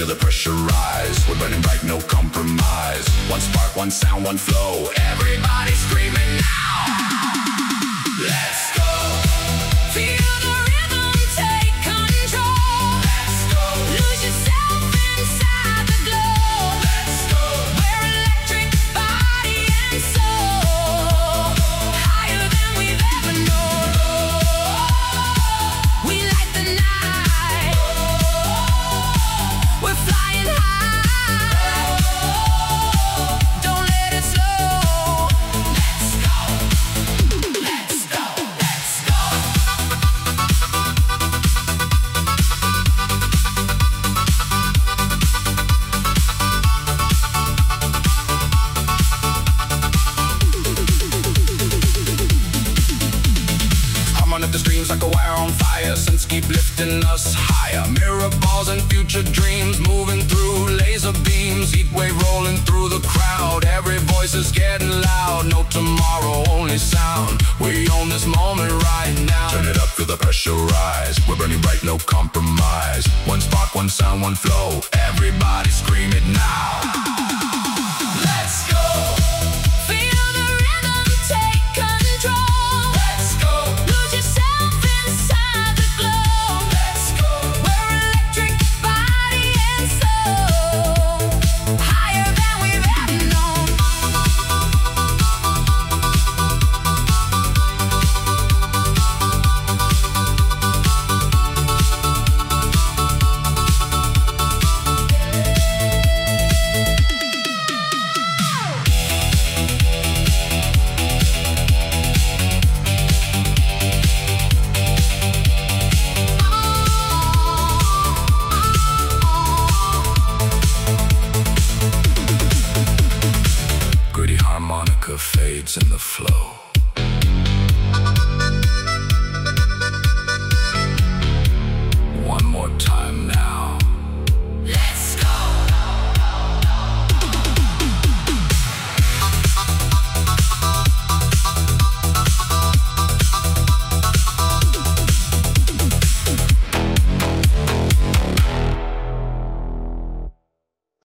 feel the pressure rise. We're burning bright, no compromise. One spark, one sound, one flow. Everybody screaming now. Let's go. Feel the rhythm, take control. Let's go. Lose yourself inside the glow. Let's go. We're electric, body and soul. Higher than we've ever known. We light the night. We're flying high. Don't let it slow. Let's go. Let's go. Let's go. I'm running up the streams like a wire on fire. Since keep lifting us higher. Mirror balls and future dreams moving through laser beams. Heat wave rolling through the crowd. Every voice is getting loud. No tomorrow, only sound. We own this moment right now. Turn it up, feel the pressure rise. We're burning bright, no compromise. One spark, one sound, one flow. Everybody scream it now. Let's go. Feel the rhythm, take control. Let's go. Lose yourself inside the glow. Let's go. We're electric, body and soul. Higher than we've ever known. Gritty harmonica fades in the flow.